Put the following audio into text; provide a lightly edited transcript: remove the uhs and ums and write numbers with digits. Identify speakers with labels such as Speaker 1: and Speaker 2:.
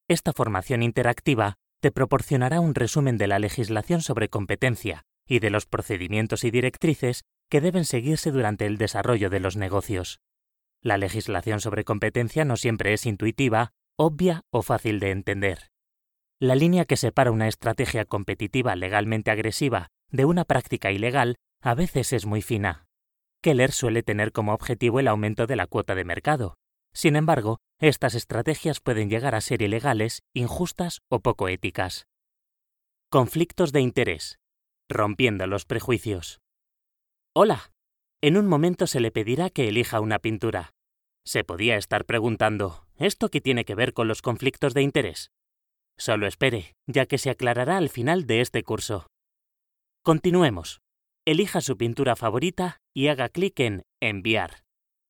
Speaker 1: Esta formación interactiva te proporcionará un resumen de la legislación sobre competencia y de los procedimientos y directrices que deben seguirse durante el desarrollo de los negocios. La legislación sobre competencia no siempre es intuitiva, obvia o fácil de entender. La línea que separa una estrategia competitiva legalmente agresiva de una práctica ilegal a veces es muy fina. Keller suele tener como objetivo el aumento de la cuota de mercado. Sin embargo, estas estrategias pueden llegar a ser ilegales, injustas o poco éticas. Conflictos de interés. Rompiendo los prejuicios. Hola. En un momento se le pedirá que elija una pintura. Se podía estar preguntando, ¿esto qué tiene que ver con los conflictos de interés? Solo espere, ya que se aclarará al final de este curso. Continuemos. Elija su pintura favorita y haga clic en Enviar.